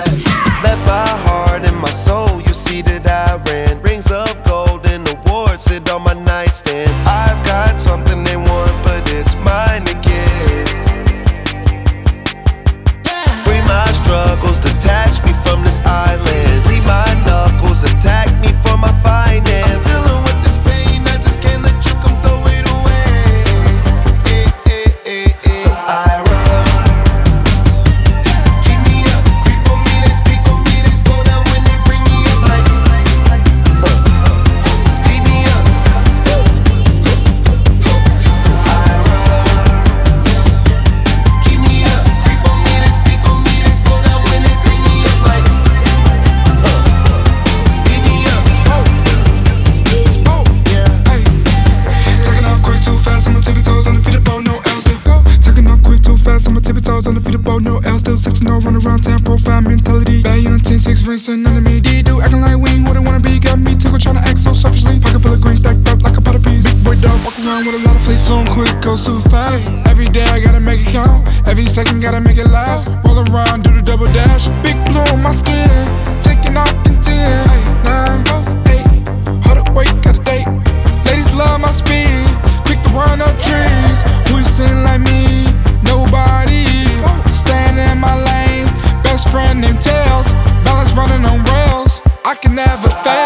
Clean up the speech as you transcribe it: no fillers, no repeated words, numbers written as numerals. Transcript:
Left my heart and my soul, you see that I ran. Rings of gold and awards sit on my nightstand. I've got something they want, but it's mine again. Free my struggles, detach me from this island. Leave my knuckles, attack me for my finance. I'm dealing with this pain, I just can't let you come throw it away. So I run. Keep me up, creep on me, they speak on me, they slow down when they bring me up like speed me up. So I run. Keep me up, creep on me, they speak on me, they slow down when they bring me up like speed me up. Yeah, hey. Taking off quick too fast, I'm on tippy toes, undefeatable, no L still. Taking off quick too fast, I'm on tippy toes, undefeatable, no L still. 6-0, run around town, profile mentality. Bad on 10-6, rings sitting under me. D-do acting like we ain't what I wanna be. Got me tickled, tryna act so selfishly. Pocket full of green stacked up like a pot of peas. Big boy dog, walking around with a lot of fleas. So quick, go super fast. Every day I gotta make it count. Every second gotta make it last. Roll around, do the double dash. Big blue on my skin. Taking off in 10, 9, 8. Hold up, wait, got a date. Ladies love my speed. Quick to run up trees. Who you sitting like me? Nobody. Standing in my lane. Best friend named Tails. Balance running on rails. I can never fail.